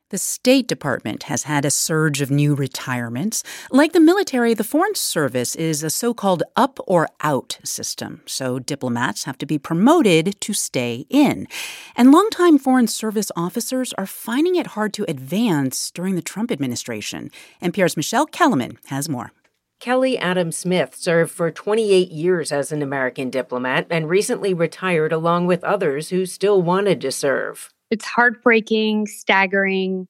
The State Department has had a surge of new retirements. Like the military, the Foreign Service is a so-called up or out system, so diplomats have to be promoted to stay in. And longtime Foreign Service officers are finding it hard to advance during the Trump administration. NPR's Michelle Kellerman has more. Kelly Adams Smith served for 28 years as an American diplomat and recently retired along with others who still wanted to serve. It's heartbreaking, staggering.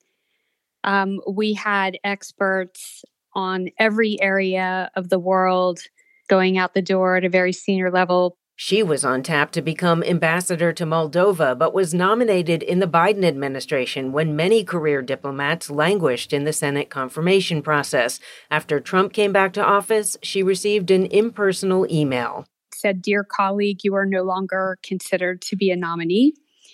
We had experts on every area of the world going out the door at a very senior level. She was on tap to become ambassador to Moldova, but was nominated in the Biden administration when many career diplomats languished in the Senate confirmation process. After Trump came back to office, she received an impersonal email. It said, "Dear colleague, you are no longer considered to be a nominee,"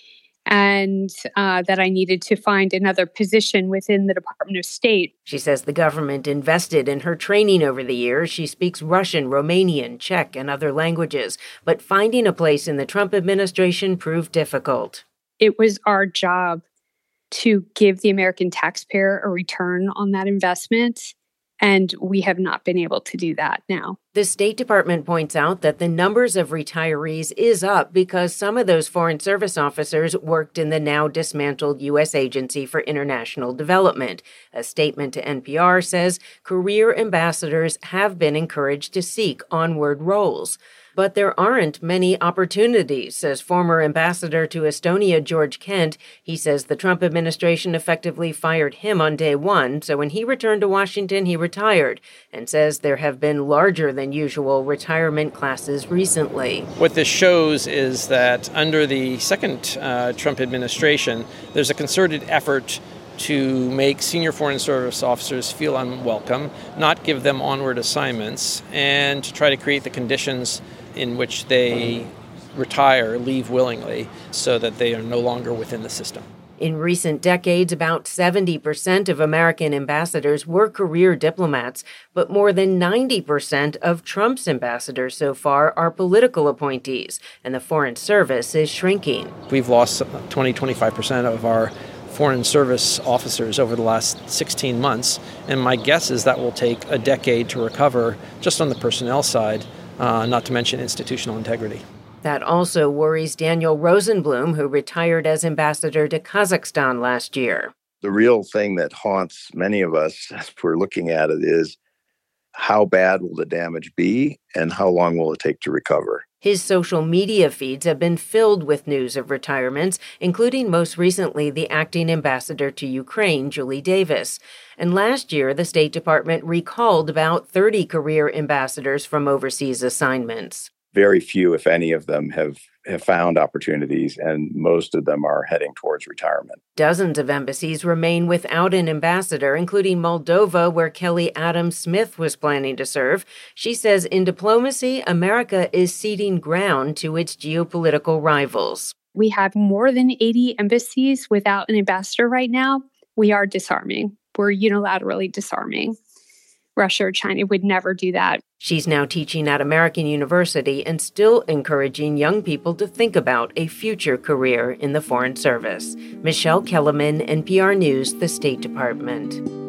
and that I needed to find another position within the Department of State. She says the government invested in her training over the years. She speaks Russian, Romanian, Czech, and other languages, but finding a place in the Trump administration proved difficult. It was our job to give the American taxpayer a return on that investment, and we have not been able to do that now. The State Department points out that the numbers of retirees is up because some of those Foreign Service officers worked in the now dismantled U.S. Agency for International Development. A statement to NPR says career ambassadors have been encouraged to seek onward roles. But there aren't many opportunities, says former ambassador to Estonia, George Kent. He says the Trump administration effectively fired him on day one, so when he returned to Washington, he retired, and says there have been larger than usual retirement classes recently. What this shows is that under the second Trump administration, there's a concerted effort to make senior Foreign Service officers feel unwelcome, not give them onward assignments, and to try to create the conditions in which they retire, leave willingly, so that they are no longer within the system. In recent decades, about 70% of American ambassadors were career diplomats, but more than 90% of Trump's ambassadors so far are political appointees, and the Foreign Service is shrinking. We've lost 25% of our Foreign Service officers over the last 16 months, and my guess is that will take a decade to recover just on the personnel side, not to mention institutional integrity. That also worries Daniel Rosenblum, who retired as ambassador to Kazakhstan last year. The real thing that haunts many of us as we're looking at it is how bad will the damage be and how long will it take to recover? His social media feeds have been filled with news of retirements, including most recently the acting ambassador to Ukraine, Julie Davis. And last year, the State Department recalled about 30 career ambassadors from overseas assignments. Very few, if any of them, have found opportunities, and most of them are heading towards retirement. Dozens of embassies remain without an ambassador, including Moldova, where Kelly Adams Smith was planning to serve. She says in diplomacy, America is ceding ground to its geopolitical rivals. We have more than 80 embassies without an ambassador right now. We are disarming. We're unilaterally disarming. Russia or China would never do that. She's now teaching at American University and still encouraging young people to think about a future career in the Foreign Service. Michelle Kellerman, NPR News, the State Department.